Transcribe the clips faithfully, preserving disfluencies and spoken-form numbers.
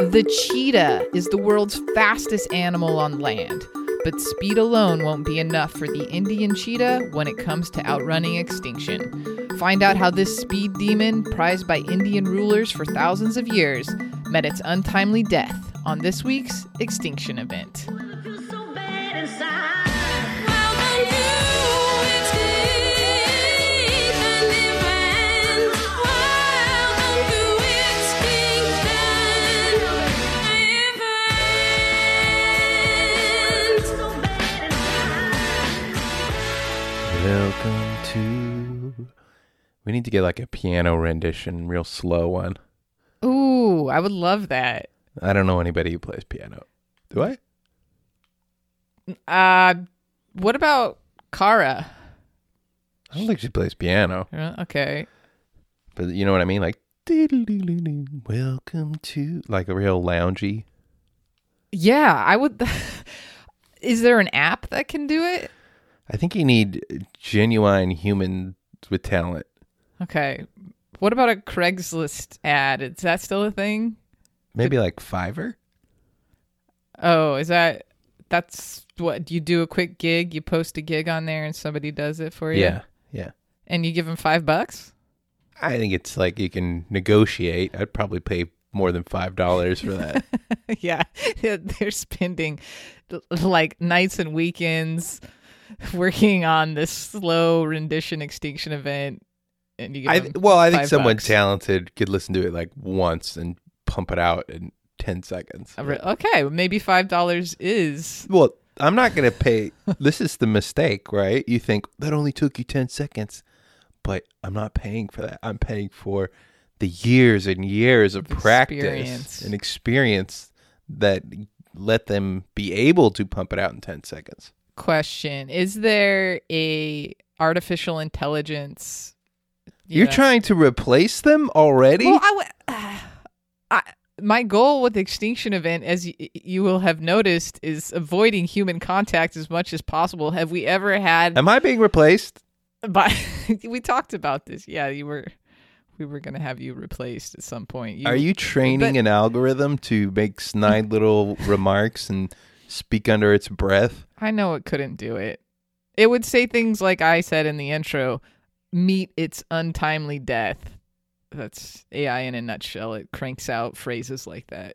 The cheetah is the world's fastest animal on land, but speed alone won't be enough for the Indian cheetah when it comes to outrunning extinction. Find out how this speed demon, prized by Indian rulers for thousands of years, met its untimely death on this week's Extinction Event. Welcome to... We need to get like a piano rendition, real slow one. Ooh, I would love that. I don't know anybody who plays piano. Do I? Uh, what about Kara? I don't think she plays piano. Uh, okay. But you know what I mean? Like, welcome to... Like a real loungy. Yeah, I would... Is there an app that can do it? I think you need genuine humans with talent. Okay. What about a Craigslist ad? Is that still a thing? Maybe like Fiverr? Oh, is that... That's what... You do a quick gig, you post a gig on there, and somebody does it for you? Yeah, yeah. And you give them five bucks? I think it's like you can negotiate. I'd probably pay more than five dollars for that. Yeah. They're spending like nights and weekends working on this slow rendition extinction event, and you give I, them well, I think five someone bucks. talented could listen to it like once and pump it out in ten seconds. Okay, maybe five dollars is... Well, I'm not going to pay. This is the mistake, right? You think that only took you ten seconds, but I'm not paying for that. I'm paying for the years and years of practice Experience. and experience that let them be able to pump it out in ten seconds. Question: Is there a artificial intelligence? you You're know- trying to replace them already? Well, I, w- uh, I my goal with the Extinction Event, as y- you will have noticed, is avoiding human contact as much as possible. Have we ever had? Am I being replaced? By we talked about this. Yeah, you were. We were going to have you replaced at some point. You, Are you training but- an algorithm to make snide little remarks and speak under its breath? I know it couldn't do it. It would say things like I said in the intro, meet its untimely death. That's A I in a nutshell. It cranks out phrases like that.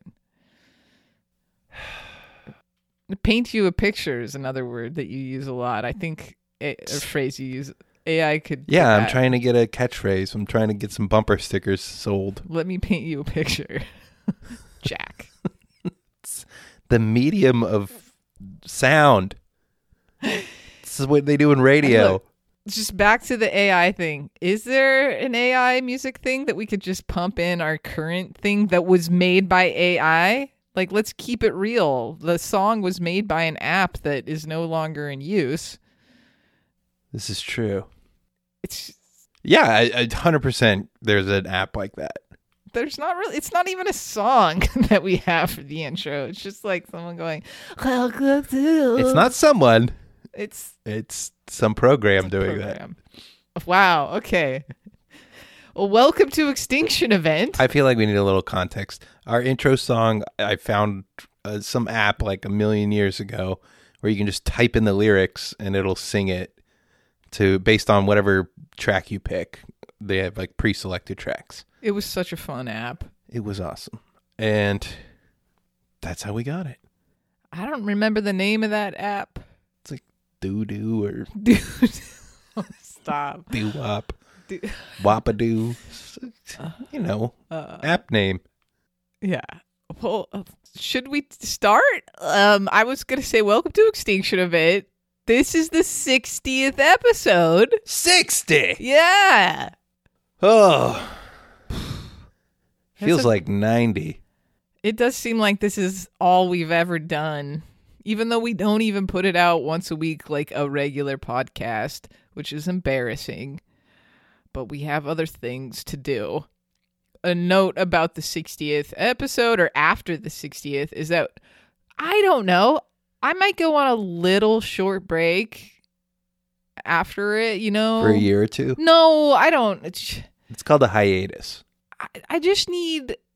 Paint you a picture is another word that you use a lot. I think a, a phrase you use, A I could... do Yeah, I'm that. trying to get a catchphrase. I'm trying to get some bumper stickers sold. Let me paint you a picture. Jack. It's the medium of sound. This is what they do in radio. Look, just back to the A I thing. Is there an A I music thing that we could just pump in our current thing that was made by A I? Like, let's keep it real. The song was made by an app that is no longer in use. This is true. It's Yeah, I- I- one hundred percent there's an app like that. there's not really. It's not even a song that we have for the intro. It's just like someone going, "Welcome to." It's not someone. It's It's some program doing program. Wow. Okay. Well, welcome to Extinction Event. that. I feel like we need a little context. Our intro song, I found uh, some app like a million years ago where you can just type in the lyrics and it'll sing it to based on whatever track you pick. They have like pre-selected tracks. It was such a fun app. It was awesome. And that's how we got it. I don't remember the name of that app. Doo-doo or Dude, stop. doo-wop, Dude. wop-a-doo. You know, Uh, app name. yeah. Well, uh, should we start? Um, I was gonna say, welcome to Extinction Event. This is the sixtieth episode. sixty! Yeah. Oh. Feels a- like ninety. It does seem like this is all we've ever done, even though we don't even put it out once a week like a regular podcast, which is embarrassing. But we have other things to do. A note about the sixtieth episode, or after the sixtieth, is that I don't know. I might go on a little short break after it, you know? For a year or two. No, I don't. It's, It's called a hiatus. I, I just need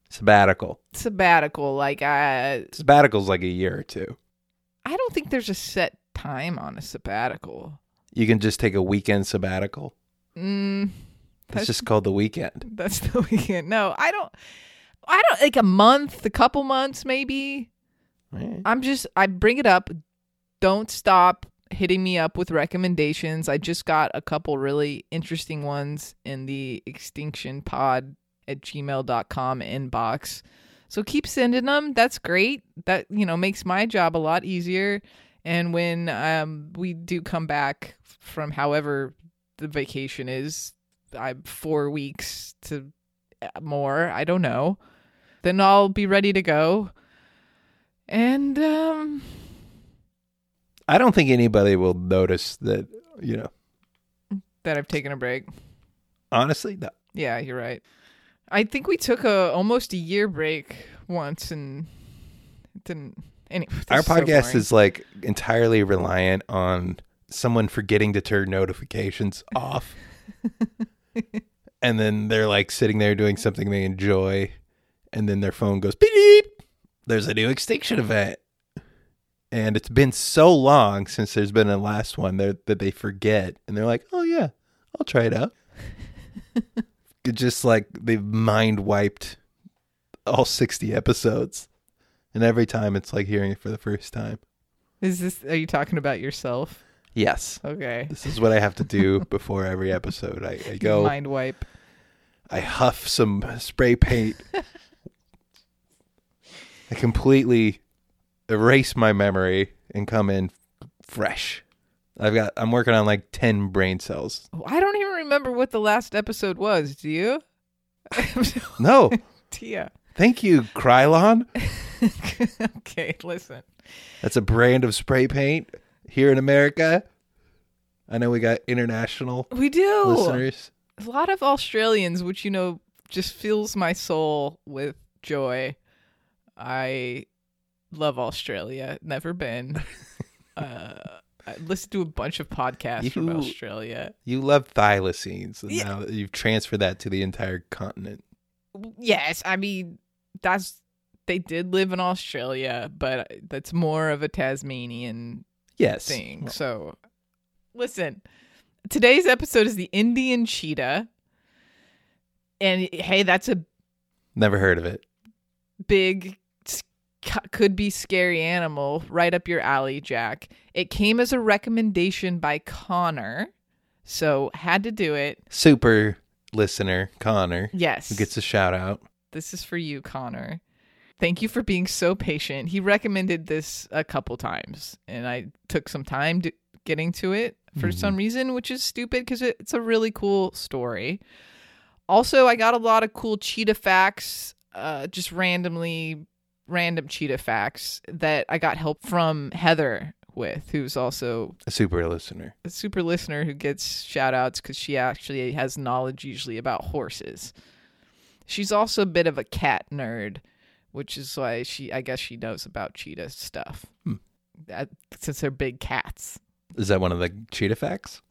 Sabbatical. Sabbatical. Like, I, Sabbatical's like a year or two. I don't think there's a set time on a sabbatical. You can just take a weekend sabbatical. Mm, That's just called the weekend. That's the weekend. No, I don't. I don't like a month, a couple months, maybe. Right. I'm just. I bring it up. Don't stop hitting me up with recommendations. I just got a couple really interesting ones in the extinction pod at gmail dot com inbox. So keep sending them. That's great. That, you know, makes my job a lot easier. And when um, we do come back from however the vacation is, I four weeks to more, I don't know, then I'll be ready to go. And um, I don't think anybody will notice that, you know. That I've taken a break. Honestly, no. Yeah, you're right. I think we took a almost a year break once and it didn't. Anyway, our podcast so is like entirely reliant on someone forgetting to turn notifications off. And then they're like sitting there doing something they enjoy. And then their phone goes beep. There's a new extinction event. And it's been so long since there's been a last one that they forget. And they're like, oh, yeah, I'll try it out. It's just like they've mind wiped all sixty episodes. And every time it's like hearing it for the first time. Is this, are you talking about yourself? Yes. Okay. This is what I have to do before every episode. I, I go. Mind wipe. I huff some spray paint. I completely erase my memory and come in fresh. I've got, I'm working on like ten brain cells. I don't even remember what the last episode was. Do you? No. Tia. Thank you, Krylon. Okay, listen. That's a brand of spray paint here in America. I know we got international we do. listeners. A lot of Australians, which, you know, just fills my soul with joy. I love Australia. Never been. uh, I listened to a bunch of podcasts You- from Australia. You love thylacines, and Yeah. now you've transferred that to the entire continent. Yes, I mean, that's they did live in Australia, but that's more of a Tasmanian Yes. thing. So, listen, today's episode is the Indian cheetah. And hey, that's a Never heard of it. big, s- c- could be scary animal right up your alley, Jack. It came as a recommendation by Connor, so had to do it. Super listener, Connor, Yes. who gets a shout out. This is for you, Connor. Thank you for being so patient. He recommended this a couple times, and I took some time to getting to it for Mhm. some reason, which is stupid because it, it's a really cool story. Also, I got a lot of cool cheetah facts, uh, just randomly, random cheetah facts that I got help from Heather with, who's also A super listener. a super listener who gets shout outs because she actually has knowledge usually about horses. She's also a bit of a cat nerd, which is why she, I guess she knows about cheetah stuff. Hmm. That, since they're big cats. Is that one of the cheetah facts?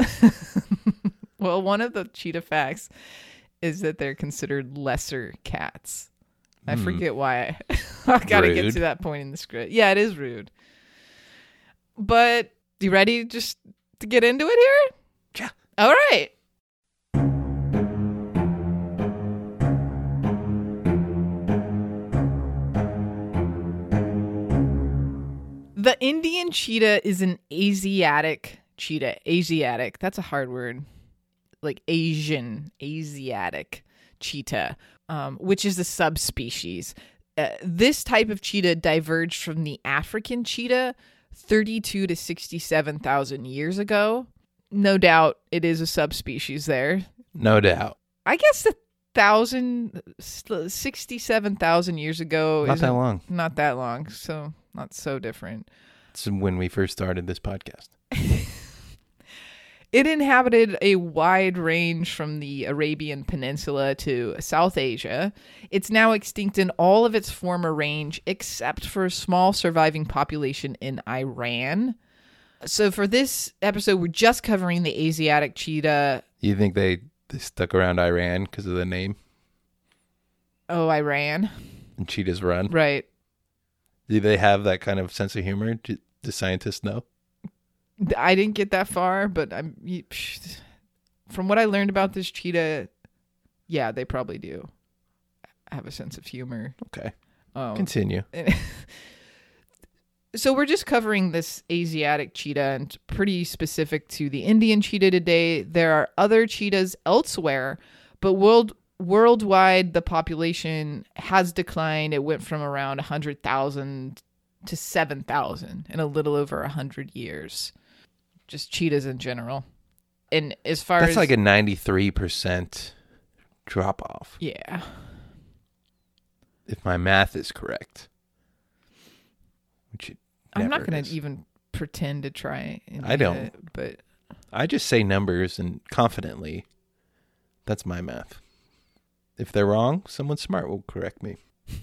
Well, one of the cheetah facts is that they're considered lesser cats. I Hmm. forget why. I, I gotta get Rude. to that point in the script. Yeah, it is rude. But you ready just to get into it here? Yeah. All right. The Indian cheetah is an Asiatic cheetah. Asiatic. That's a hard word. Like Asian, Asiatic cheetah, um, which is a subspecies. Uh, this type of cheetah diverged from the African cheetah thirty-two to sixty-seven thousand years ago. No doubt it is a subspecies there. No doubt. I guess the thousand, sixty-seven thousand years ago Not is that long. not that long, so not so different. It's when we first started this podcast. It inhabited a wide range from the Arabian Peninsula to South Asia. It's now extinct in all of its former range, except for a small surviving population in Iran. So for this episode, we're just covering the Asiatic cheetah. You think they, they stuck around Iran because of the name? Oh, I ran. And cheetahs run. Right. Do they have that kind of sense of humor? Do, do scientists know? I didn't get that far, but I'm from what I learned about this cheetah, yeah, they probably do have a sense of humor. Okay. Um, Continue. So we're just covering this Asiatic cheetah and pretty specific to the Indian cheetah today. There are other cheetahs elsewhere, but world worldwide the population has declined. It went from around one hundred thousand to seven thousand in a little over one hundred years. Just cheetahs in general. And as far That's as... like a ninety-three percent drop off. Yeah. If my math is correct. Which it I'm not never going is. to even pretend to try. And I do don't. it, but I just say numbers and confidently. That's my math. If they're wrong, someone smart will correct me.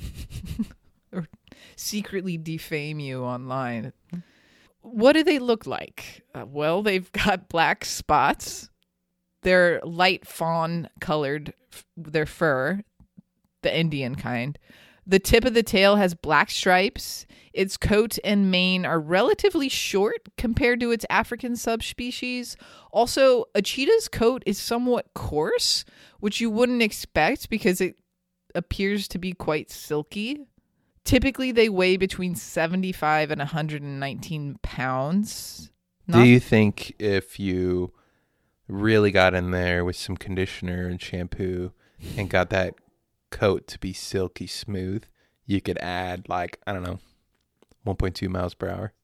or secretly defame you online. What do they look like? Uh, well, they've got black spots. They're light fawn colored, f- their fur, the Indian kind. The tip of the tail has black stripes. Its coat and mane are relatively short compared to its African subspecies. Also, a cheetah's coat is somewhat coarse, which you wouldn't expect because it appears to be quite silky. Typically, they weigh between seventy-five and one hundred nineteen pounds. Not- Do you think if you really got in there with some conditioner and shampoo and got that coat to be silky smooth, you could add like, I don't know, one point two miles per hour?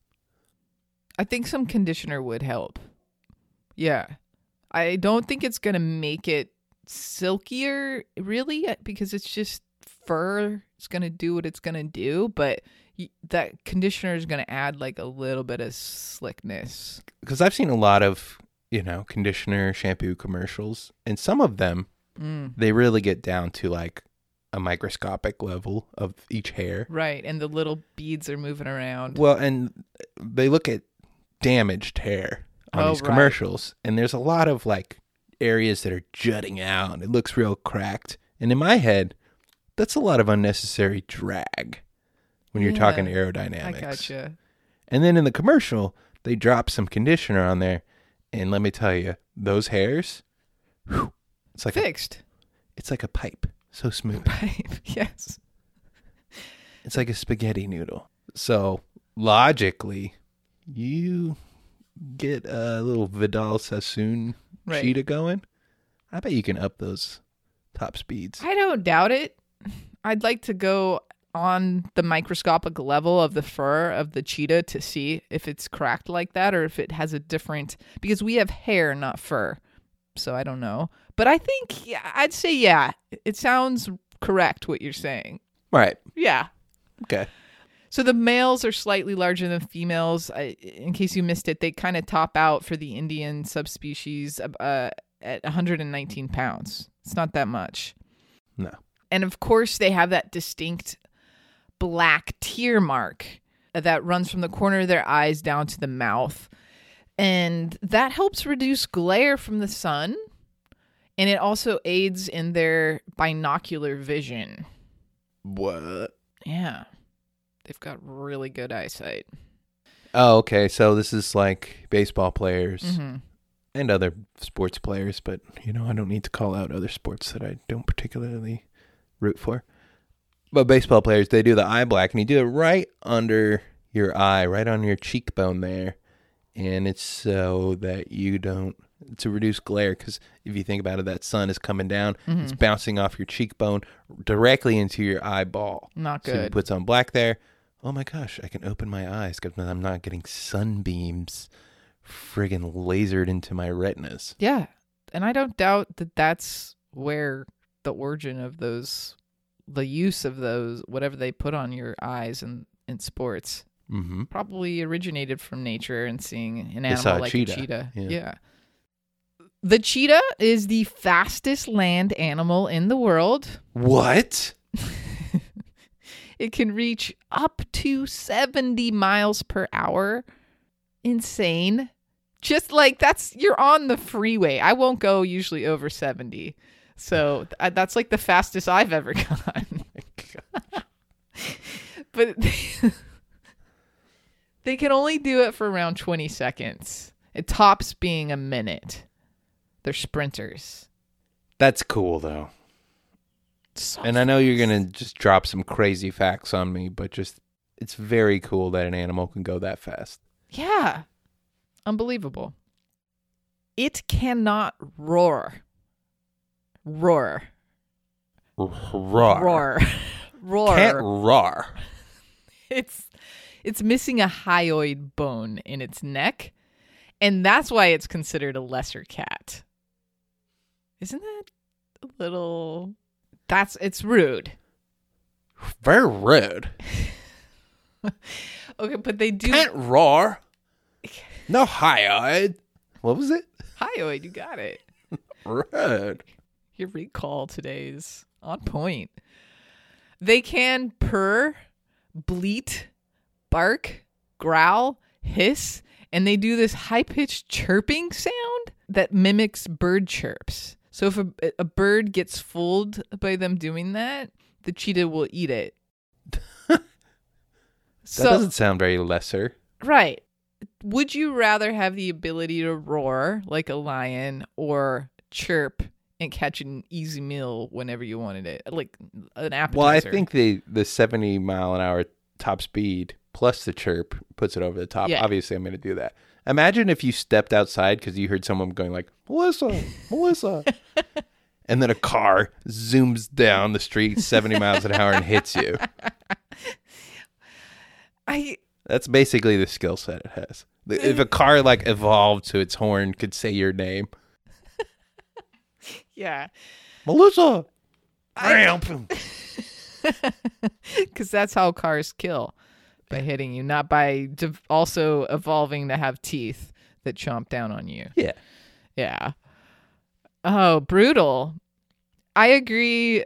I think some conditioner would help. Yeah. I don't think it's going to make it silkier, really, because it's just fur. It's going to do what it's going to do, but y- that conditioner is going to add like a little bit of slickness. Because I've seen a lot of, you know, conditioner, shampoo commercials, and some of them, Mm. they really get down to like a microscopic level of each hair. Right, and the little beads are moving around. Well, and they look at damaged hair on Oh, these right. commercials, and there's a lot of like areas that are jutting out, and it looks real cracked. And in my head, that's a lot of unnecessary drag when you're Yeah, talking aerodynamics. I gotcha. And then in the commercial, they drop some conditioner on there, and let me tell you, those hairs, whew, it's like a, Fixed. it's like a pipe, so smooth. Pipe, yes. It's like a spaghetti noodle. So logically, you get a little Vidal Sassoon Right. cheetah going. I bet you can up those top speeds. I don't doubt it. I'd like to go on the microscopic level of the fur of the cheetah to see if it's cracked like that or if it has a different, because we have hair, not fur. So I don't know. But I think, yeah, I'd say, yeah, it sounds correct what you're saying. Right. Yeah. Okay. So the males are slightly larger than females. I, in case you missed it, they kind of top out for the Indian subspecies uh, at one hundred nineteen pounds. It's not that much. No. And of course, they have that distinct black tear mark that runs from the corner of their eyes down to the mouth. And that helps reduce glare from the sun. And it also aids in their binocular vision. What? Yeah. They've got really good eyesight. Oh, okay. So this is like baseball players Mm-hmm. and other sports players, but, you know, I don't need to call out other sports that I don't particularly root for. But baseball players, they do the eye black, and you do it right under your eye, right on your cheekbone there. And it's so that you don't, to reduce glare, because if you think about it, that sun is coming down, Mm-hmm. it's bouncing off your cheekbone directly into your eyeball. Not So you good. put some black there. Oh my gosh, I can open my eyes because I'm not getting sunbeams friggin' lasered into my retinas. Yeah. And I don't doubt that that's where the origin of those, the use of those, whatever they put on your eyes in, in sports, Mm-hmm. probably originated from nature and seeing an They saw animal a like cheetah. a cheetah. Yeah. Yeah. The cheetah is the fastest land animal in the world. What? It can reach up to seventy miles per hour. Insane. Just like that's, you're on the freeway. I won't go usually over seventy. So th- that's like the fastest I've ever gone. But they, they can only do it for around twenty seconds. It tops being a minute. They're sprinters. That's cool, though. So And I know you're going to just drop some crazy facts on me, but just it's very cool that an animal can go that fast. Yeah. Unbelievable. It cannot roar. Roar. Roar. Roar. Roar. Can't roar. It's it's missing a hyoid bone in its neck, and that's why it's considered a lesser cat. Isn't that a little that's it's rude. Very rude. Okay, but they do Can't roar. No hyoid. What was it? hyoid, you got it. Rude. Your recall today is on point. They can purr, bleat, bark, growl, hiss, and they do this high-pitched chirping sound that mimics bird chirps. So if a, a bird gets fooled by them doing that, the cheetah will eat it. That So, doesn't sound very lesser. right. Would you rather have the ability to roar like a lion or chirp and catch an easy meal whenever you wanted it? Like an appetizer. Well, I think the, the seventy mile an hour top speed plus the chirp puts it over the top. Yeah. Obviously, I'm going to do that. Imagine if you stepped outside because you heard someone going like, Melissa, Melissa. And then a car zooms down the street seventy miles an hour and hits you. I That's basically the skill set it has. The- If a car like evolved so its horn could say your name, yeah. Melissa, I- Bam. Because that's how cars kill, by hitting you, not by de- also evolving to have teeth that chomp down on you. Yeah. Yeah. Oh, brutal. I agree.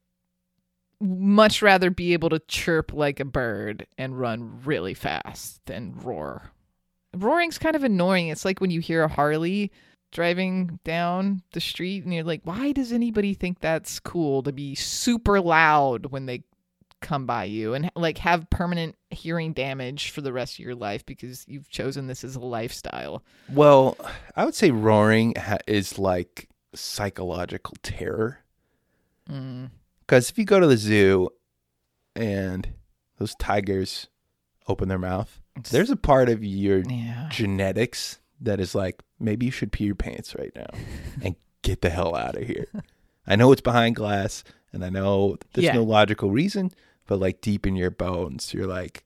Much rather be able to chirp like a bird and run really fast than roar. Roaring's kind of annoying. It's like when you hear a Harley driving down the street and you're like, why does anybody think that's cool to be super loud when they come by you and like have permanent hearing damage for the rest of your life because you've chosen this as a lifestyle? Well, I would say roaring ha- is like psychological terror. Mm. Because if you go to the zoo and those tigers open their mouth, there's a part of your Yeah. genetics that is like, maybe you should pee your pants right now and get the hell out of here. I know it's behind glass and I know there's Yeah. no logical reason, but like deep in your bones, you're like,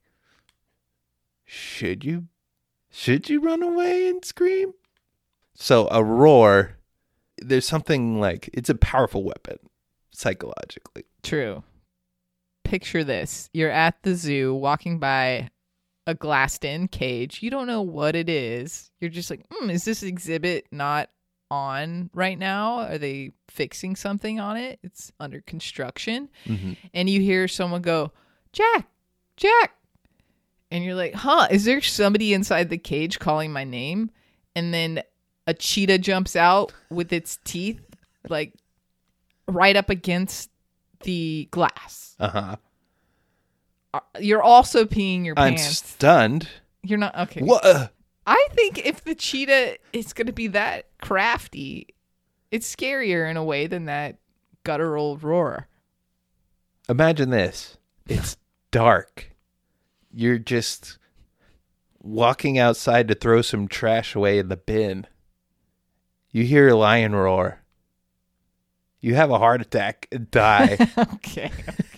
should you, should you run away and scream? So a roar, there's something like, it's a powerful weapon psychologically. True. Picture this. You're at the zoo walking by a glassed in cage. You don't know what it is. You're just like, hmm, is this exhibit not on right now? Are they fixing something on it? It's under construction. Mm-hmm. And you hear someone go, Jack, Jack. And you're like, huh, is there somebody inside the cage calling my name? And then a cheetah jumps out with its teeth, like right up against the glass. Uh-huh. Uh, You're also peeing your I'm pants. stunned. You're not okay. What? Uh, I think if the cheetah is going to be that crafty, it's scarier in a way than that guttural roar. imagine this. It's dark. You're just walking outside to throw some trash away in the bin. You hear a lion roar. You have a heart attack and die. Okay.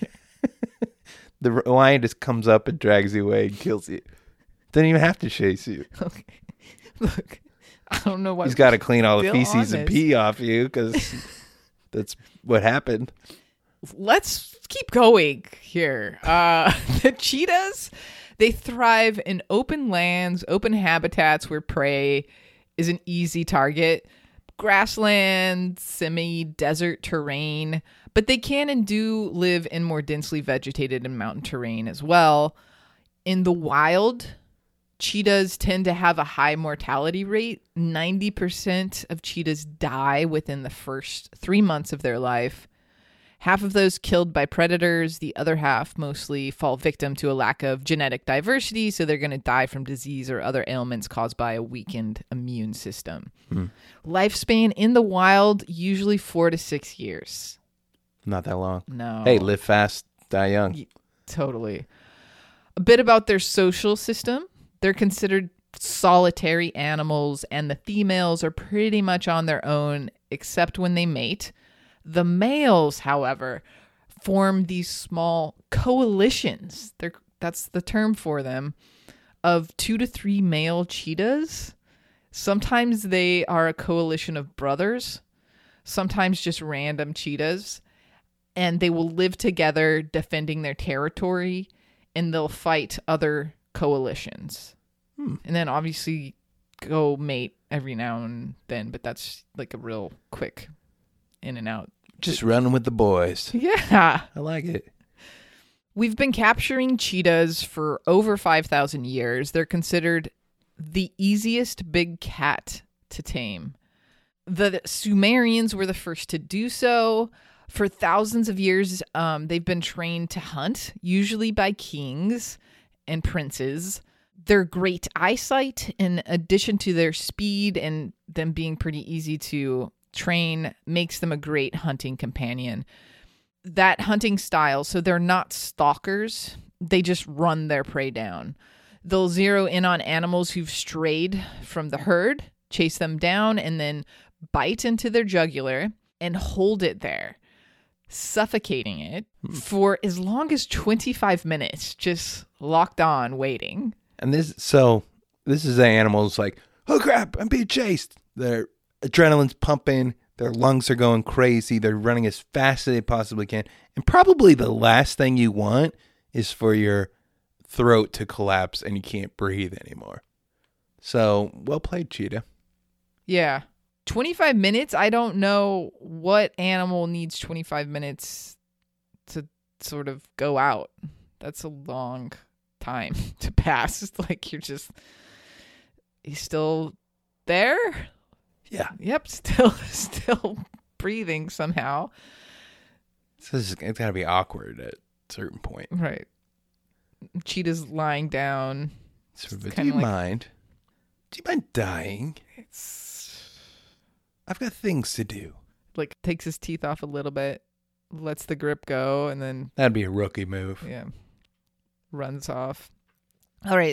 The lion just comes up and drags you away and kills you. Doesn't even have to chase you. Okay. Look, I don't know why. He's got to clean all the still feces on and this. pee off you because that's what happened. Let's keep going here. Uh, the cheetahs, they thrive in open lands, open habitats where prey is an easy target, grassland, semi-desert terrain, but they can and do live in more densely vegetated and mountain terrain as well. In the wild, cheetahs tend to have a high mortality rate. ninety percent of cheetahs die within the first three months of their life. Half of those killed by predators, the other half mostly fall victim to a lack of genetic diversity, so they're going to die from disease or other ailments caused by a weakened immune system. Mm. Lifespan in the wild, usually four to six years. Not that long. No. Hey, live fast, die young. Y- totally. A bit about their social system. They're considered solitary animals, and the females are pretty much on their own, except when they mate. The males, however, form these small coalitions. They're, that's the term for them, of two to three male cheetahs. Sometimes they are a coalition of brothers, sometimes just random cheetahs, and they will live together defending their territory, and they'll fight other coalitions. Hmm. And then obviously go mate every now and then, but that's like a real quick in and out. Just running with the boys. Yeah. I like it. We've been capturing cheetahs for over five thousand years. They're considered the easiest big cat to tame. The Sumerians were the first to do so. For thousands of years, um, they've been trained to hunt, usually by kings and princes. Their great eyesight, in addition to their speed and them being pretty easy to train, makes them a great hunting companion. That hunting style, so they're not stalkers. They just run their prey down. They'll zero in on animals who've strayed from the herd, chase them down, and then bite into their jugular and hold it there, suffocating it for as long as twenty-five minutes, just locked on, waiting. And this, so this is the animals like, oh crap, I'm being chased. Their adrenaline's pumping. Their lungs are going crazy. They're running as fast as they possibly can. And probably the last thing you want is for your throat to collapse and you can't breathe anymore. So, well played, cheetah. Yeah. twenty-five minutes? I don't know what animal needs twenty-five minutes to sort of go out. That's a long time to pass. It's like you're just, he's still there? Yeah. Yep, still still breathing somehow. So this is, it's got to be awkward at a certain point. Right. Cheetah's lying down. Sort of, do you like, mind? Do you mind dying? It's... I've got things to do. Like, takes his teeth off a little bit, lets the grip go, and then... That'd be a rookie move. Yeah. Runs off. All right.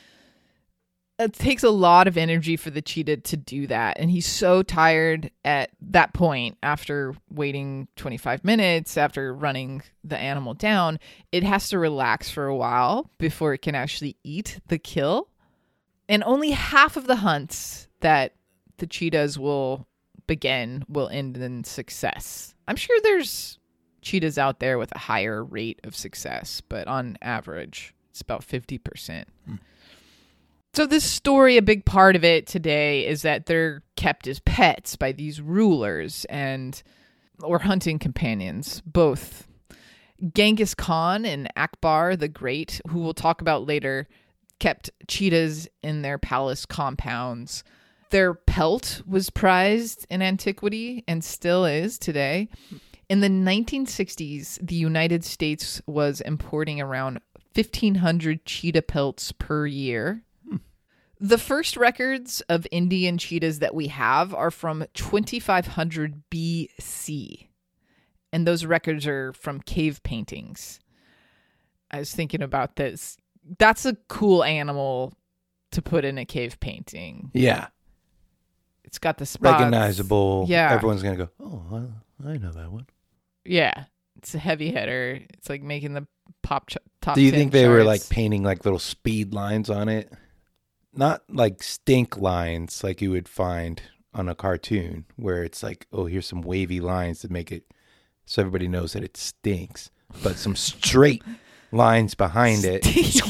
It takes a lot of energy for the cheetah to do that. And he's so tired at that point after waiting twenty-five minutes, after running the animal down, it has to relax for a while before it can actually eat the kill. And only half of the hunts that the cheetahs will begin will end in success. I'm sure there's cheetahs out there with a higher rate of success, but on average, it's about fifty percent. Hmm. So this story, a big part of it today is that they're kept as pets by these rulers and or hunting companions, both. Genghis Khan and Akbar the Great, who we'll talk about later, kept cheetahs in their palace compounds. Their pelt was prized in antiquity and still is today. In the nineteen sixties, the United States was importing around fifteen hundred cheetah pelts per year. The first records of Indian cheetahs that we have are from twenty-five hundred B C. And those records are from cave paintings. I was thinking about this. That's a cool animal to put in a cave painting. Yeah. It's got the spots. Recognizable. Yeah. Everyone's going to go, oh, I know that one. Yeah. It's a heavy hitter. It's like making the pop ch- top Do you ten think they charts. were like painting like little speed lines on it? Not like stink lines like you would find on a cartoon where it's like, oh, here's some wavy lines to make it so everybody knows that it stinks. But some straight lines behind it.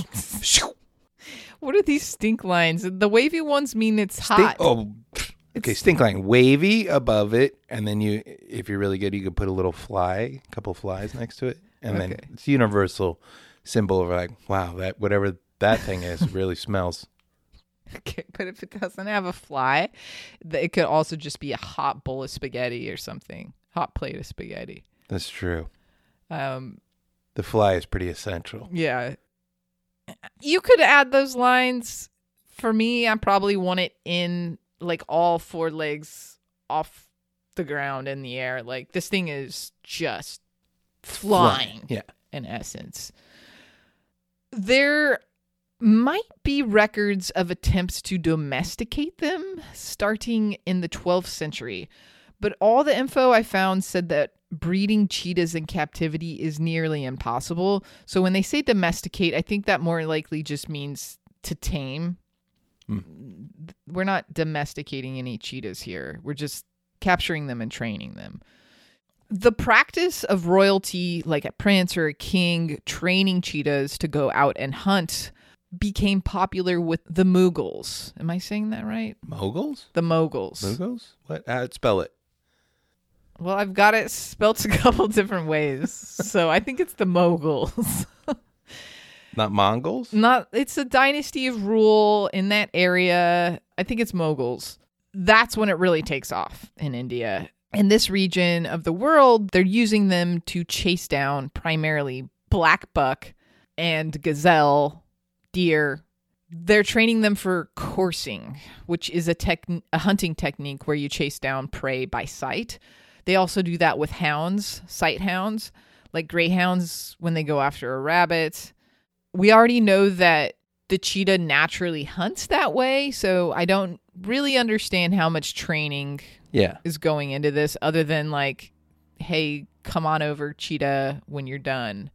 What are these stink lines? The wavy ones mean it's Stink, hot. oh, okay, stink line. Wavy above it. And then you, if you're really good, you could put a little fly, a couple flies next to it. And Okay. then it's a universal symbol of like, wow, that whatever that thing is really smells. Okay, but if it doesn't have a fly, th- it could also just be a hot bowl of spaghetti or something. Hot plate of spaghetti. That's true. Um, the fly is pretty essential. Yeah. You could add those lines. For me, I probably want it in like all four legs off the ground in the air. Like this thing is just flying, Fly. Yeah. in essence. There might be records of attempts to domesticate them starting in the twelfth century, but all the info I found said that breeding cheetahs in captivity is nearly impossible. So when they say domesticate, I think that more likely just means to tame. Mm. We're not domesticating any cheetahs here. We're just capturing them and training them. The practice of royalty, like a prince or a king, training cheetahs to go out and hunt became popular with the Mughals. Am I saying that right? Moguls? The Mughals. Mughals? What? Uh, spell it. Well, I've got it spelt a couple different ways. So I think it's the Mughals. Not Mongols? Not. It's a dynasty of rule in that area. I think it's Mughals. That's when it really takes off in India. In this region of the world, they're using them to chase down primarily black buck and gazelle, deer. They're training them for coursing, which is a, tech- a hunting technique where you chase down prey by sight. They also do that with hounds, sight hounds, like greyhounds when they go after a rabbit. We already know that the cheetah naturally hunts that way, so I don't really understand how much training yeah. is going into this other than like, hey, come on over, cheetah, when you're done.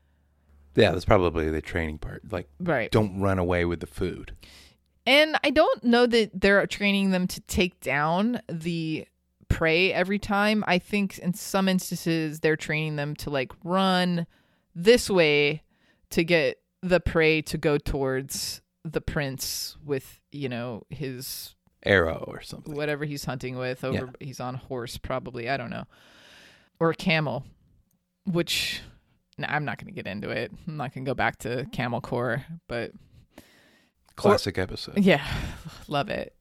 Yeah, that's probably the training part. Like, right. Don't run away with the food. And I don't know that they're training them to take down the prey every time. I think in some instances they're training them to like run this way to get the prey to go towards the prince with, you know, his arrow or something, whatever he's hunting with. Over, yeah. He's on a horse, probably. I don't know, or a camel. Which no, I'm not going to get into it. I'm not going to go back to Camel Corps, but classic or, episode. Yeah, love it.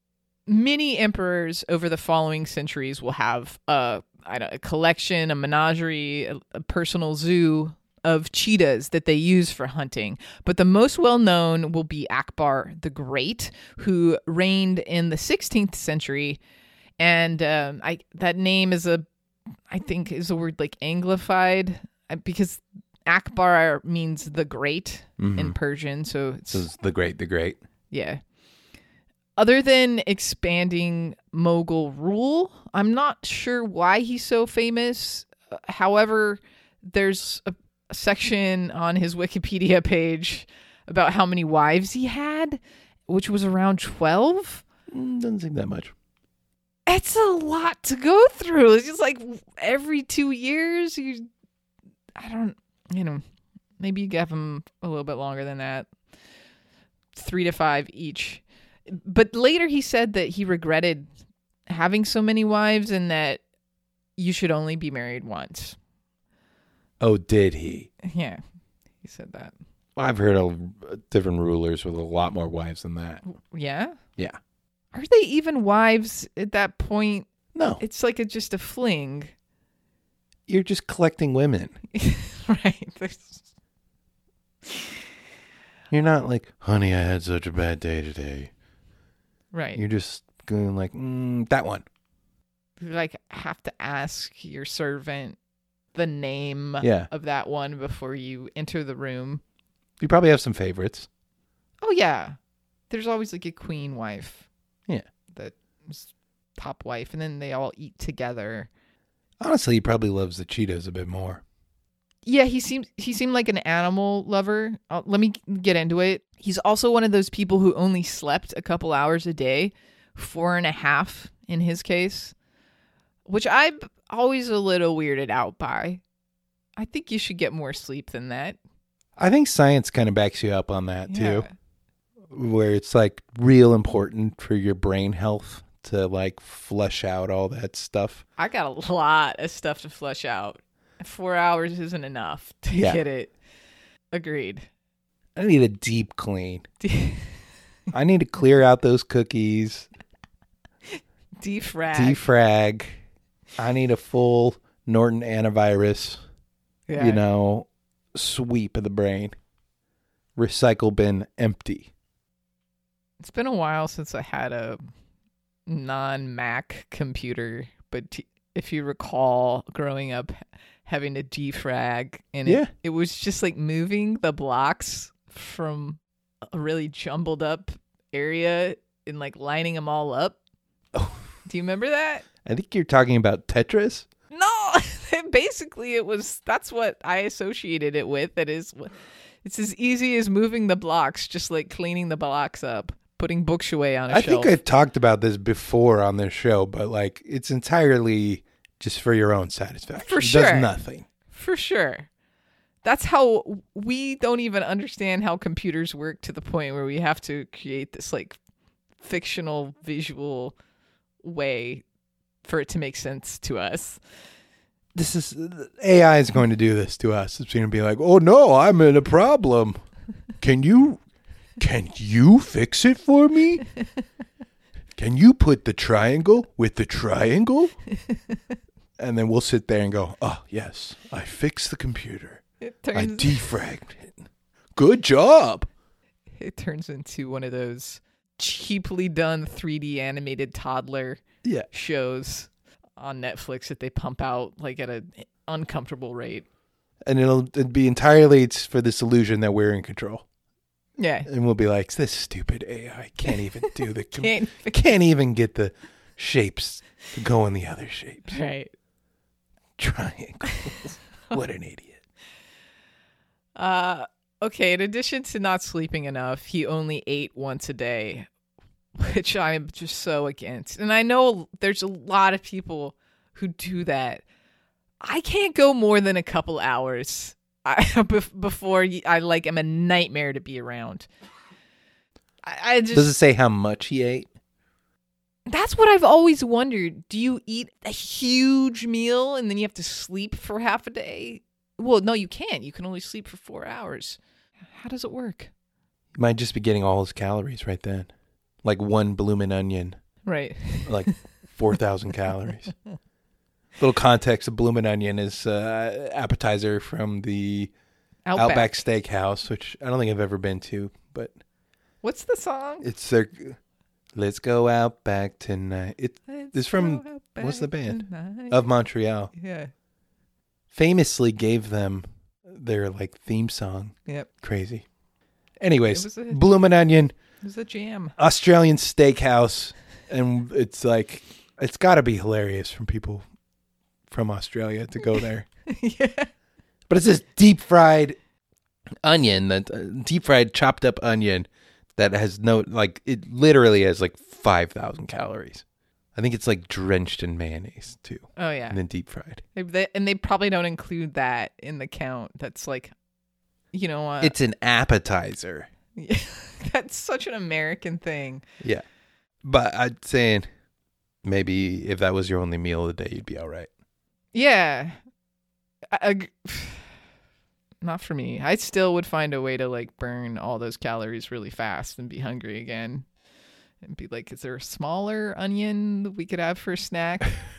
Many emperors over the following centuries will have a, I don't, a collection, a menagerie, a, a personal zoo of cheetahs that they use for hunting. But the most well-known will be Akbar the Great, who reigned in the sixteenth century. And um, I that name is a, I think is a word like Anglified, because Akbar means the great mm-hmm. in Persian. So it's, so it's the great, the great. Yeah. Other than expanding Mughal rule, I'm not sure why he's so famous. However, there's a a section on his Wikipedia page about how many wives he had, which was around twelve. Mm, doesn't seem that much. It's a lot to go through. It's just like every two years, you, I don't, you know, maybe you give him a little bit longer than that. Three to five each. But later he said that he regretted having so many wives and that you should only be married once. Oh, did he? Yeah, he said that. I've heard of different rulers with a lot more wives than that. Yeah? Yeah. Are they even wives at that point? No. It's like a, just a fling. You're just collecting women. Right. There's... You're not like, honey, I had such a bad day today. Right. You're just going like, mm, that one. You like have to ask your servant the name yeah. of that one before you enter the room. You probably have some favorites. Oh, yeah. There's always like a queen wife. Yeah. That's top wife. And then they all eat together. Honestly, he probably loves the cheetahs a bit more. Yeah, he seems he seemed like an animal lover. Uh, let me get into it. He's also one of those people who only slept a couple hours a day, four and a half in his case, which I'm always a little weirded out by. I think you should get more sleep than that. I think science kind of backs you up on that, yeah. too. Where it's like real important for your brain health to like flush out all that stuff. I got a lot of stuff to flush out. Four hours isn't enough to yeah. get it. Agreed. I need a deep clean. I need to clear out those cookies. Defrag. Defrag. I need a full Norton antivirus, Yeah. you know, sweep of the brain. Recycle bin empty. It's been a while since I had a non-Mac computer, but t- if you recall growing up having to defrag, and Yeah. it, it was just like moving the blocks from a really jumbled up area and like lining them all up. Oh. Do you remember that? I think you're talking about Tetris. No, basically it was, that's what I associated it with. That is, it's as easy as moving the blocks, just like cleaning the blocks up, putting books away on a I shelf. think I've talked about this before on this show, but like it's entirely just for your own satisfaction. For It sure. does nothing. For sure. That's how we don't even understand how computers work, to the point where we have to create this like fictional visual way for it to make sense to us. This is A I is going to do this to us. It's going to be like, "Oh no, I'm in a problem. Can you can you fix it for me? Can you put the triangle with the triangle?" And then we'll sit there and go, "Oh, yes, I fixed the computer. It I turns defragged it. Good job." it turns into one of those cheaply done three D animated toddler Yeah. shows on Netflix that they pump out like at an uncomfortable rate. And it'll, it'll be entirely it's for this illusion that we're in control. Yeah. And we'll be like, this stupid A I can't even do the com- Can't, can't even get the shapes to go in the other shapes. right. Triangles. What an idiot. Uh, okay, in addition to not sleeping enough, he only ate once a day, which I'm just so against. And I know there's a lot of people who do that. I can't go more than a couple hours I, bef- before y- I like am a nightmare to be around. I, I just Does it say how much he ate? That's what I've always wondered. Do you eat a huge meal and then you have to sleep for half a day? Well, no, you can't. You can only sleep for four hours. How does it work? He might just be getting all his calories right then. Like one bloomin' onion, Right. like four thousand calories. Little context, a bloomin' onion is uh, appetizer from the Outback. Outback Steakhouse, which I don't think I've ever been to, but What's the song? it's their "Let's Go Outback Tonight." It, Let's it's from- go what's the Outback band? tonight. of Montreal. Yeah. Famously gave them their like theme song. Yep. Crazy. It Anyways, was a- bloomin' onion, It was a jam. Australian steakhouse, and it's like it's got to be hilarious from people from Australia to go there. Yeah. But it's this deep fried onion, that uh, deep fried chopped up onion that has no like it literally has like five thousand calories. I think it's like drenched in mayonnaise too, Oh, yeah. and then deep fried. They, they, and they probably don't include that in the count. That's like, you know what? It's an appetizer. That's such an American thing. Yeah. But I'd saying maybe if that was your only meal of the day, you'd be all right. Yeah. I, I- not for me. I still would find a way to like burn all those calories really fast and be hungry again. And be like, is there a smaller onion that we could have for a snack?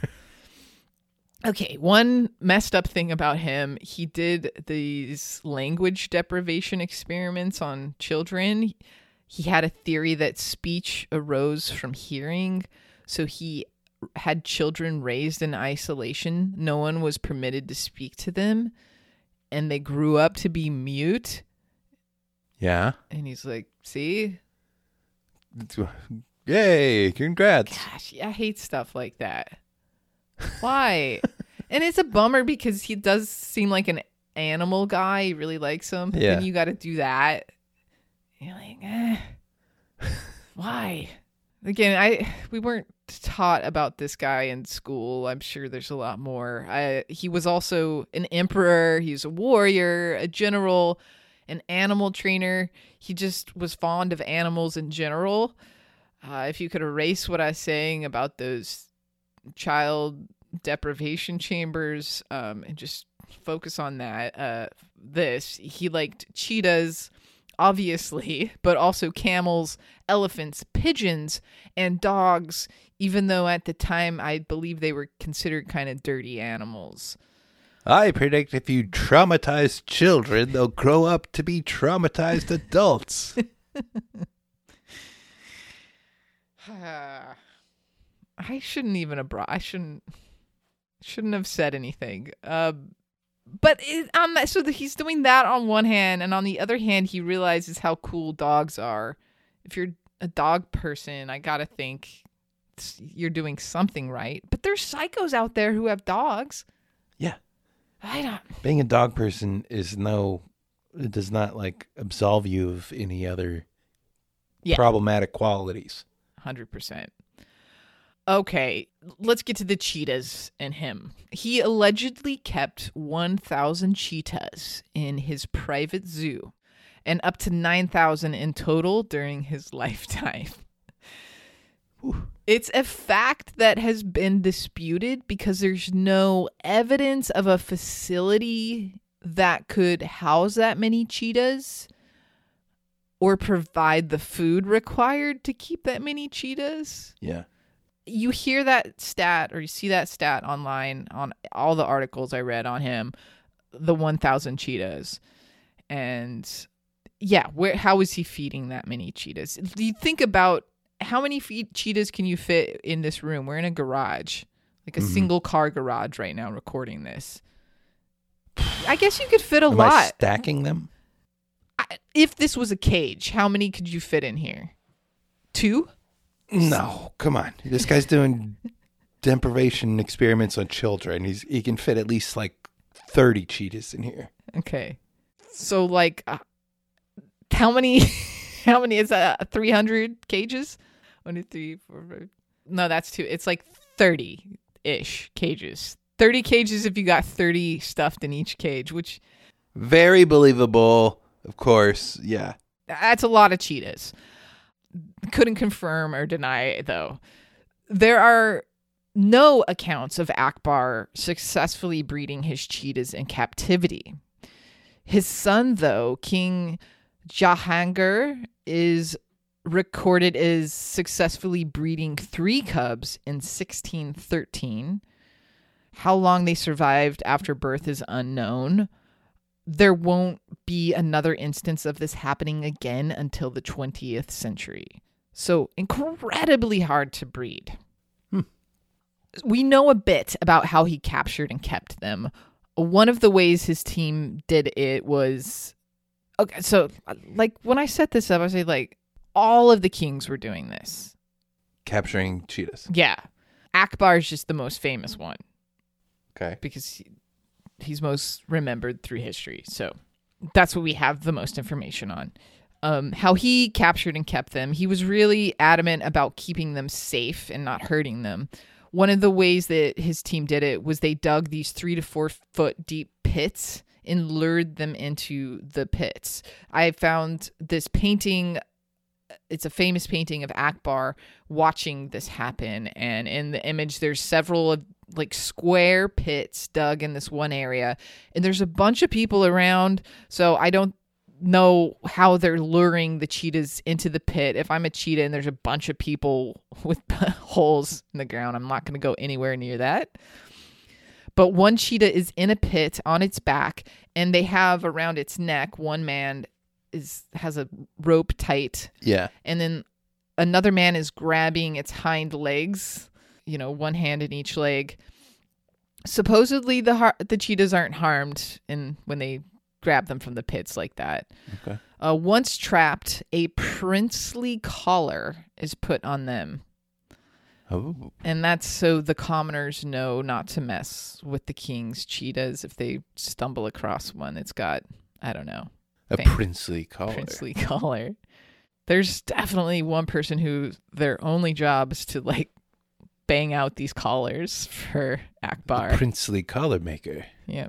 Okay, one messed up thing about him, he did these language deprivation experiments on children. He had a theory that speech arose from hearing, so he had children raised in isolation. No one was permitted to speak to them, and they grew up to be mute. Yeah. And he's like, see? Yay. Congrats. Gosh, I hate stuff like that. Why? And it's a bummer because he does seem like an animal guy. He really likes them. But Yeah. then you got to do that. You're like, eh. Why? Again, I we weren't taught about this guy in school. I'm sure there's a lot more. I, he was also an emperor. He was a warrior, a general, an animal trainer. He just was fond of animals in general. Uh, if you could erase what I was saying about those child deprivation chambers um, and just focus on that, uh, this, he liked cheetahs, obviously, but also camels, elephants, pigeons, and dogs, even though at the time I believe they were considered kind of dirty animals. I predict if you traumatize children, they'll grow up to be traumatized adults. I shouldn't even have brought, I shouldn't shouldn't have said anything. Uh, but it, um, so the, he's doing that on one hand, and on the other hand, he realizes how cool dogs are. If you're a dog person, I gotta think you're doing something right. But there's psychos out there who have dogs. Yeah. I don't. Being a dog person is no, it does not like absolve you of any other Yeah. problematic qualities. one hundred percent. Okay, let's get to the cheetahs and him. He allegedly kept one thousand cheetahs in his private zoo and up to nine thousand in total during his lifetime. Whew. It's a fact that has been disputed because there's no evidence of a facility that could house that many cheetahs or provide the food required to keep that many cheetahs. Yeah. You hear that stat or you see that stat online on all the articles I read on him, the one thousand cheetahs. And yeah, where how is he feeding that many cheetahs? You think about how many feet cheetahs can you fit in this room? We're in a garage, like a mm-hmm. single car garage right now recording this. I guess you could fit a Am lot. I stacking them? I, if this was a cage, how many could you fit in here? Two? No, come on. This guy's doing deprivation experiments on children. He's he can fit at least like thirty cheetahs in here. Okay. So like uh, how many how many is that? three hundred cages? One, two, three, four, five. No, that's two. It's like thirty-ish cages. thirty cages if you got thirty stuffed in each cage, which very believable, of course. Yeah. That's a lot of cheetahs. Couldn't confirm or deny, though. There are no accounts of Akbar successfully breeding his cheetahs in captivity. His son, though, King Jahangir, is recorded as successfully breeding three cubs in sixteen thirteen. How long they survived after birth is unknown. There won't be another instance of this happening again until the twentieth century. So incredibly hard to breed. Hmm. We know a bit about how he captured and kept them. One of the ways his team did it was... Okay, so like when I set this up, I say like all of the kings were doing this. Capturing cheetahs. Yeah. Akbar is just the most famous one. Okay. Because... He, he's most remembered through history. So that's what we have the most information on. Um, how he captured and kept them. He was really adamant about keeping them safe and not hurting them. One of the ways that his team did it was they dug these three to four foot deep pits and lured them into the pits. I found this painting. It's a famous painting of Akbar watching this happen. And in the image, there's several of like square pits dug in this one area, and there's a bunch of people around, so I don't know how they're luring the cheetahs into the pit. If I'm a cheetah and there's a bunch of people with holes in the ground, I'm not going to go anywhere near that. But one cheetah is in a pit on its back, and they have around its neck, one man is has a rope tight, yeah, and then another man is grabbing its hind legs, you know, one hand in each leg. Supposedly the har- the cheetahs aren't harmed in when they grab them from the pits like that. Okay. Uh, once trapped, a princely collar is put on them. Oh. And that's so the commoners know not to mess with the king's cheetahs if they stumble across one. It's got, I don't know. A fame. princely collar. Princely collar. There's definitely one person who their only job is to like bang out these collars for Akbar. A princely collar maker. Yeah.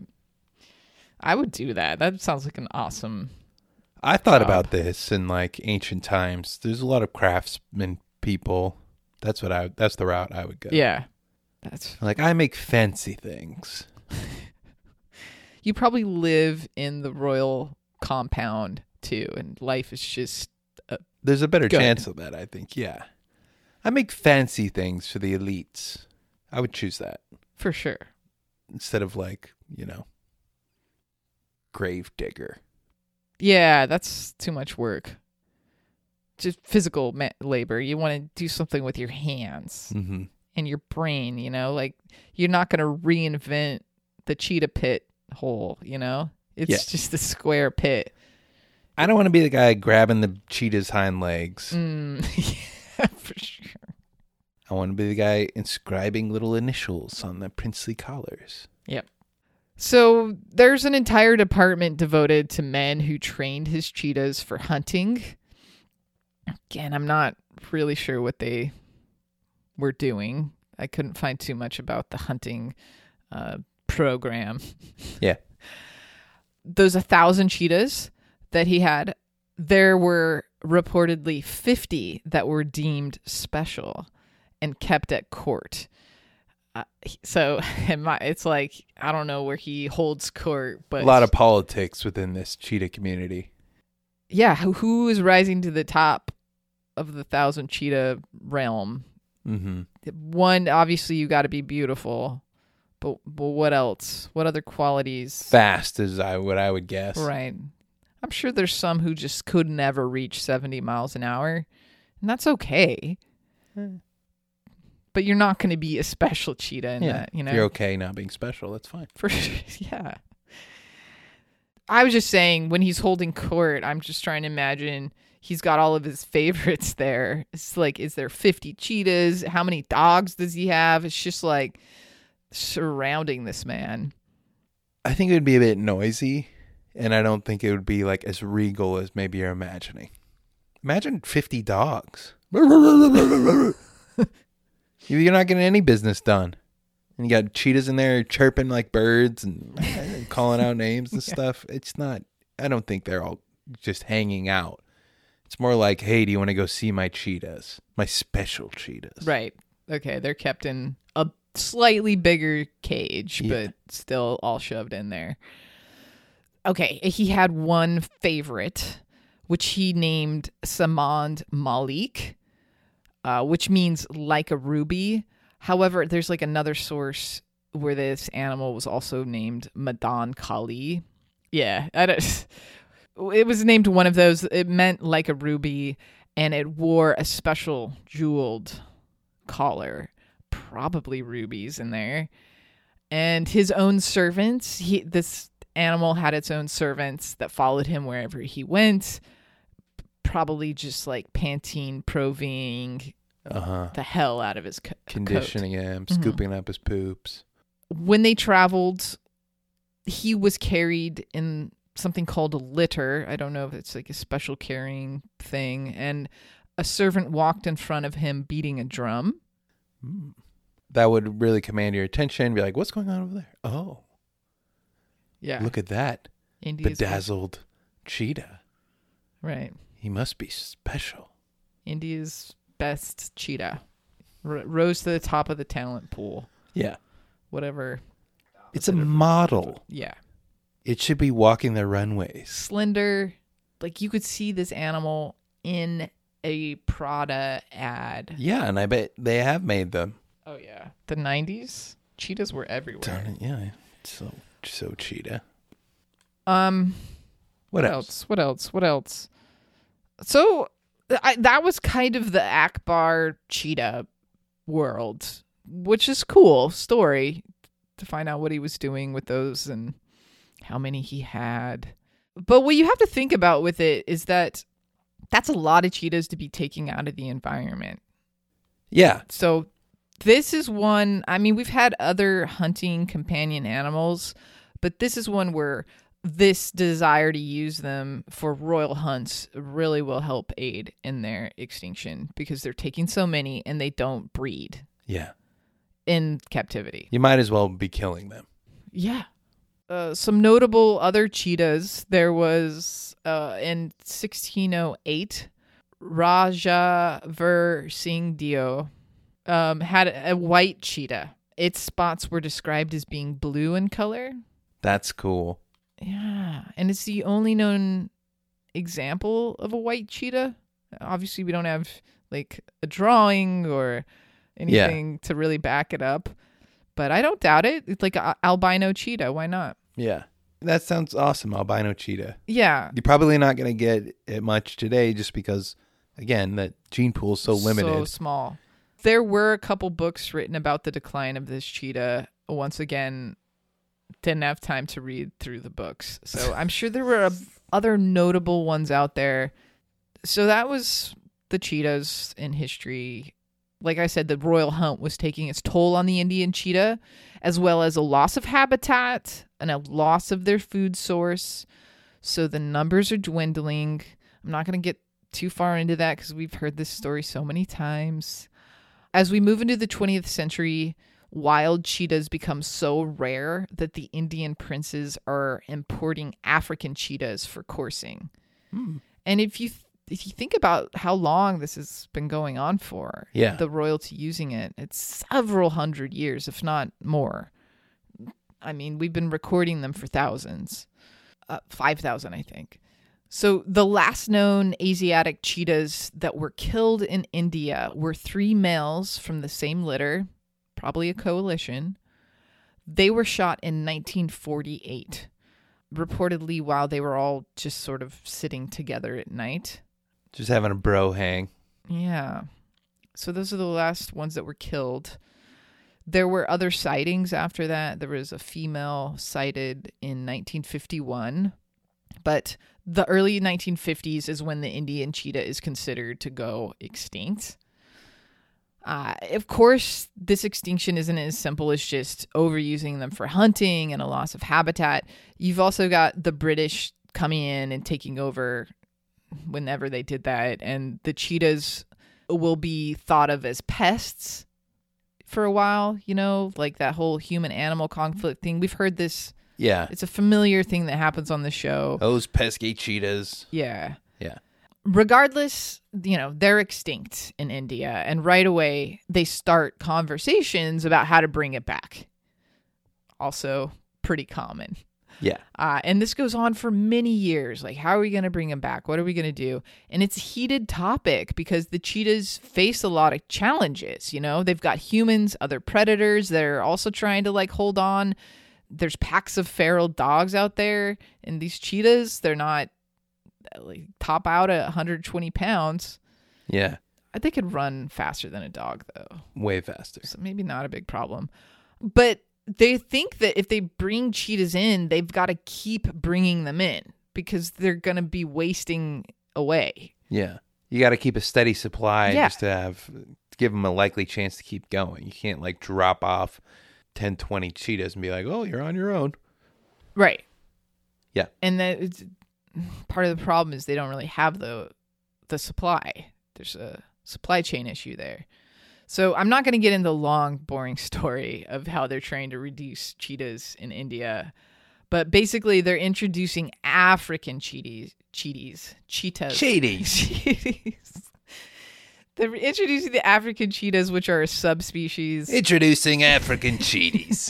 I would do that. That sounds like an awesome I thought job. about this in like ancient times. There's a lot of craftsmen people. That's what I that's the route I would go. Yeah. That's like I make fancy things. You probably live in the royal compound too, and life is just uh, There's a better good. chance of that, I think. Yeah. I make fancy things for the elites. I would choose that for sure. instead of like, you know, grave digger. Yeah, that's too much work. Just physical ma- labor. You want to do something with your hands Mm-hmm. and your brain, you know? Like, you're not going to reinvent the cheetah pit hole, you know? It's Yeah. just a square pit. I don't want to be the guy grabbing the cheetah's hind legs. Mm, yeah, for sure. I want to be the guy inscribing little initials on the princely collars. Yep. So there's an entire department devoted to men who trained his cheetahs for hunting. Again, I'm not really sure what they were doing. I couldn't find too much about the hunting uh, program. Yeah. Those a thousand cheetahs that he had, there were reportedly fifty that were deemed special and kept at court. Uh, so it's like, I don't know where he holds court, but A lot of politics within this cheetah community. yeah, who, who is rising to the top of the thousand cheetah realm? Mm-hmm. One, obviously you got to be beautiful, but, but what else? What other qualities? Fast is I what I would guess. Right. I'm sure there's some who just could never reach seventy miles an hour, and that's okay. Hmm. But you're not going to be a special cheetah in Yeah. that, you know? If you're okay not being special, that's fine. For yeah. I was just saying, when he's holding court, I'm just trying to imagine he's got all of his favorites there. It's like, is there fifty cheetahs? How many dogs does he have? It's just like surrounding this man. I think it would be a bit noisy, and I don't think it would be like as regal as maybe you're imagining. Imagine fifty dogs. You're not getting any business done. And you got cheetahs in there chirping like birds and calling out names and Yeah. stuff. It's not, I don't think they're all just hanging out. It's more like, hey, do you want to go see my cheetahs? My special cheetahs. Right. Okay. They're kept in a slightly bigger cage, Yeah. but still all shoved in there. Okay. He had one favorite, which he named Samand Malik, uh, which means like a ruby. However, there's like another source where this animal was also named Madan Kali. Yeah. I don't, it was named one of those. It meant like a ruby, and it wore a special jeweled collar, probably rubies in there. And his own servants, he this animal had its own servants that followed him wherever he went, probably just like Pantene Pro-Ving Uh-huh. the hell out of his co- Conditioning him, Mhm. scooping up his poops. coat. When they traveled, he was carried in something called a litter. I don't know if it's like a special carrying thing. And a servant walked in front of him beating a drum. Mm. That would really command your attention. Be like, what's going on over there? Oh, Yeah. look at that. India's Bedazzled cheetah. right. He must be special. India's best cheetah. R- rose to the top of the talent pool. Yeah. Whatever. It's a model. Yeah. It should be walking the runways. Slender. Like, you could see this animal in a Prada ad. Yeah, and I bet they have made them. Oh, yeah. The nineties, cheetahs were everywhere. Done it, yeah. So, so cheetah. Um, What, what else? else? What else? What else? So, I, that was kind of the Akbar cheetah world, which is cool story to find out what he was doing with those and how many he had. But what you have to think about with it is that that's a lot of cheetahs to be taking out of the environment. Yeah. So this is one, I mean, we've had other hunting companion animals, but this is one where this desire to use them for royal hunts really will help aid in their extinction because they're taking so many and they don't breed Yeah. in captivity. You might as well be killing them. Yeah. Uh, some notable other cheetahs. There was uh, in sixteen oh eight, Raja Ver Singh Dio um, had a white cheetah. Its spots were described as being blue in color. That's cool. Yeah, and it's the only known example of a white cheetah. Obviously, we don't have like a drawing or anything yeah. to really back it up, but I don't doubt it. It's like an albino cheetah. Why not? Yeah. That sounds awesome, albino cheetah. Yeah. You're probably not going to get it much today just because, again, that gene pool is so limited. So small. There were a couple books written about the decline of this cheetah. Once again, didn't have time to read through the books. So I'm sure there were other notable ones out there. So that was the cheetahs in history. Like I said, the royal hunt was taking its toll on the Indian cheetah, as well as a loss of habitat and a loss of their food source. So the numbers are dwindling. I'm not going to get too far into that because we've heard this story so many times. As we move into the twentieth century, wild cheetahs become so rare that the Indian princes are importing African cheetahs for coursing. Hmm. And if you th- if you think about how long this has been going on for, yeah. the royalty using it, it's several hundred years, if not more. I mean, we've been recording them for thousands, uh, five thousand, I think. So the last known Asiatic cheetahs that were killed in India were three males from the same litter, probably a coalition. They were shot in nineteen forty-eight, reportedly while they were all just sort of sitting together at night. Just having a bro hang. Yeah. So those are the last ones that were killed. There were other sightings after that. There was a female sighted in nineteen fifty-one. But the early nineteen fifties is when the Indian cheetah is considered to go extinct. Uh, of course, this extinction isn't as simple as just overusing them for hunting and a loss of habitat. You've also got the British coming in and taking over whenever they did that. And the cheetahs will be thought of as pests for a while, you know, like that whole human-animal conflict thing. We've heard this. Yeah. It's a familiar thing that happens on the show. Those pesky cheetahs. Yeah. Yeah. Regardless, you know, they're extinct in India. And right away, they start conversations about how to bring it back. Also pretty common. Yeah. Uh, and this goes on for many years. Like, how are we going to bring them back? What are we going to do? And it's a heated topic because the cheetahs face a lot of challenges. You know, they've got humans, other predators that are also trying to like hold on. There's packs of feral dogs out there. And these cheetahs, they're not like top out at one hundred twenty pounds. Yeah. They could run faster than a dog, though. Way faster. So maybe not a big problem. But they think that if they bring cheetahs in, they've got to keep bringing them in because they're going to be wasting away. Yeah. You got to keep a steady supply yeah. just to have, to give them a likely chance to keep going. You can't like drop off ten, twenty cheetahs and be like, oh, you're on your own. Right. Yeah. And that it's, part of the problem is they don't really have the the supply. There's a supply chain issue there. So I'm not going to get into the long, boring story of how they're trying to reduce cheetahs in India. But basically, they're introducing African cheetahs. Cheetahs. Cheetahs. Cheetahs. Cheetahs. They're introducing the African cheetahs, which are a subspecies. Introducing African cheetahs.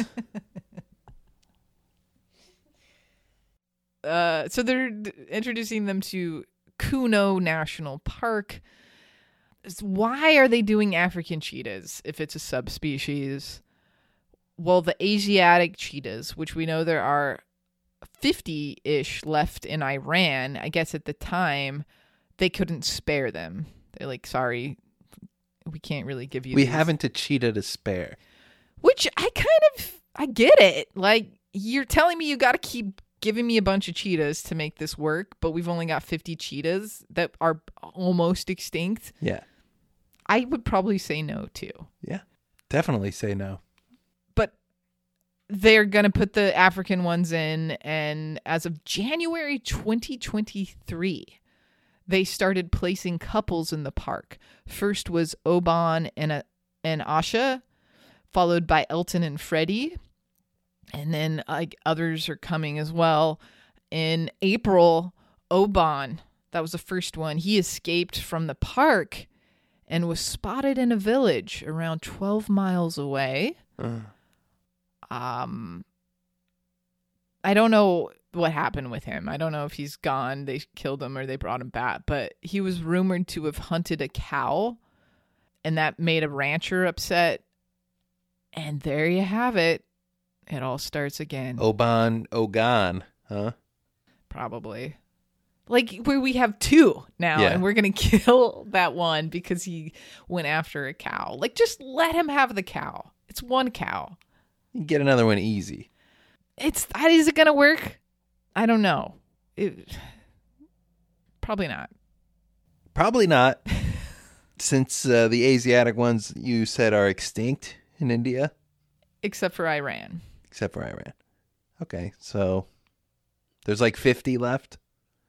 uh, so they're d- introducing them to Kuno National Park. Why are they doing African cheetahs if it's a subspecies? Well, the Asiatic cheetahs, which we know there are fifty-ish left in Iran, I guess at the time, they couldn't spare them. They're like, sorry, we can't really give you We these. haven't a cheetah to spare. Which I kind of, I get it. Like, you're telling me you got to keep giving me a bunch of cheetahs to make this work, but we've only got fifty cheetahs that are almost extinct. Yeah. I would probably say no, too. Yeah, definitely say no. But they're going to put the African ones in, and as of January twenty twenty-three, they started placing couples in the park. First was Oban and, uh, and Asha, followed by Elton and Freddie. And then like others are coming as well. In April, Oban, that was the first one, he escaped from the park and was spotted in a village around twelve miles away. Uh. Um, I don't know what happened with him. I don't know if he's gone, they killed him, or they brought him back. But he was rumored to have hunted a cow, and that made a rancher upset. And there you have it. It all starts again. Oban Ogan, huh? Probably. Like, where we have two now, Yeah. and we're going to kill that one because he went after a cow. Like, just let him have the cow. It's one cow. You can get another one easy. It's, is it going to work? I don't know. It, probably not. Probably not, since uh, the Asiatic ones you said are extinct in India. Except for Iran. Except for Iran. Okay, so there's like fifty left.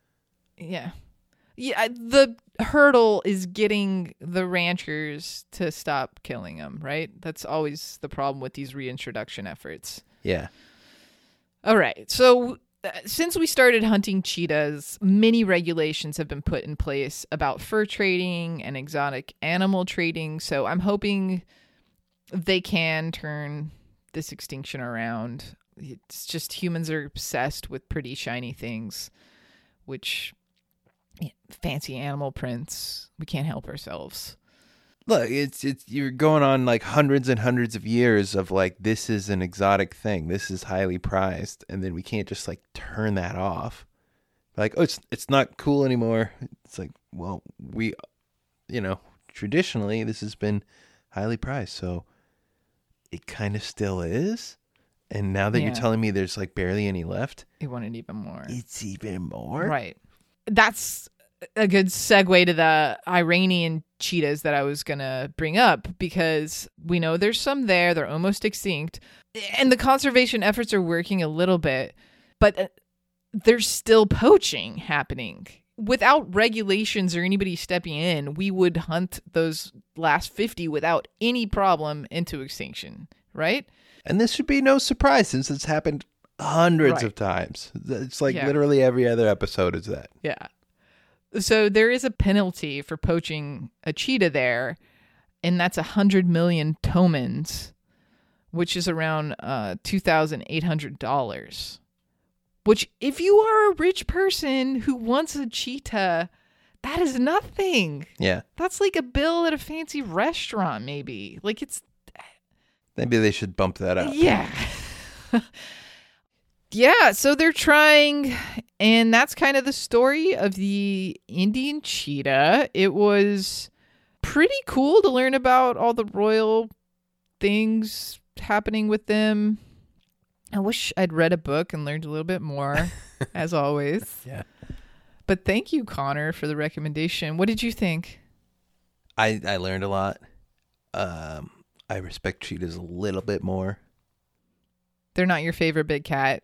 Yeah. Yeah, the hurdle is getting the ranchers to stop killing them, right? That's always the problem with these reintroduction efforts. Yeah. All right. So uh, since we started hunting cheetahs, many regulations have been put in place about fur trading and exotic animal trading. So I'm hoping they can turn this extinction around. It's just humans are obsessed with pretty shiny things, which yeah, fancy animal prints. We can't help ourselves. Look, it's it's you're going on like hundreds and hundreds of years of like, this is an exotic thing. This is highly prized. And then we can't just like turn that off. Like, oh, it's it's not cool anymore. It's like, well, we, you know, traditionally this has been highly prized. So it kind of still is. And now that Yeah. you're telling me there's like barely any left, You want it even more. it's even more. Right. That's a good segue to the Iranian cheetahs that I was going to bring up, because we know there's some there. They're almost extinct. And the conservation efforts are working a little bit, but there's still poaching happening. Without regulations or anybody stepping in, we would hunt those last fifty without any problem into extinction, right? And this should be no surprise since it's happened hundreds Right. of times. It's like Yeah. literally every other episode is that. Yeah. So there is a penalty for poaching a cheetah there, and that's one hundred million tomans, which is around uh, two thousand eight hundred dollars. Which, if you are a rich person who wants a cheetah, that is nothing. Yeah. That's like a bill at a fancy restaurant, maybe. Like, it's... Maybe they should bump that up. Yeah. Yeah, so they're trying, and that's kind of the story of the Indian cheetah. It was pretty cool to learn about all the royal things happening with them. I wish I'd read a book and learned a little bit more, as always. Yeah. But thank you, Connor, for the recommendation. What did you think? I, I learned a lot. Um, I respect cheetahs a little bit more. They're not your favorite big cat.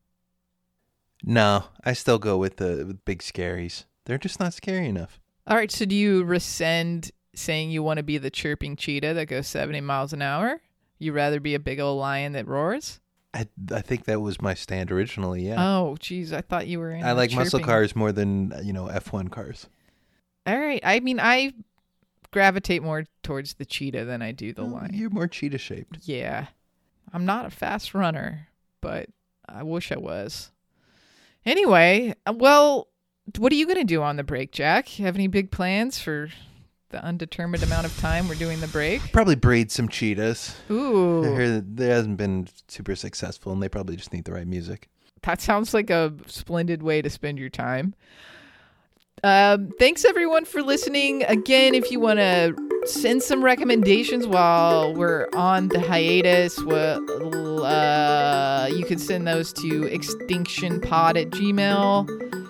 No, I still go with the with big scaries. They're just not scary enough. All right, so do you rescind saying you want to be the chirping cheetah that goes seventy miles an hour? You rather be a big old lion that roars? I I think that was my stand originally, yeah. Oh, geez, I thought you were in I the like muscle chirping. cars more than, you know, F one cars. All right, I mean, I gravitate more towards the cheetah than I do the Well, lion. You're more cheetah shaped. Yeah, I'm not a fast runner, but I wish I was. Anyway, well, what are you going to do on the break, Jack? You have any big plans for the undetermined amount of time we're doing the break? Probably breed some cheetahs. I Ooh, hear that they hasn't been super successful, and they probably just need the right music. that sounds like a splendid way to spend your time. Um, thanks everyone for listening. Again, if you want to send some recommendations while we're on the hiatus, well, uh, you can send those to extinctionpod at gmail.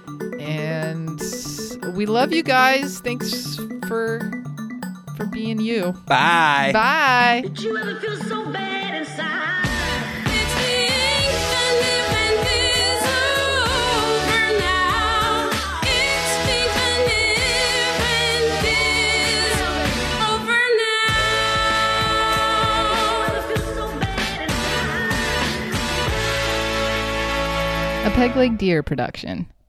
And we love you guys. Thanks for for being you. Bye. Bye. Did you ever feel so bad inside? A Peg Leg Deer production.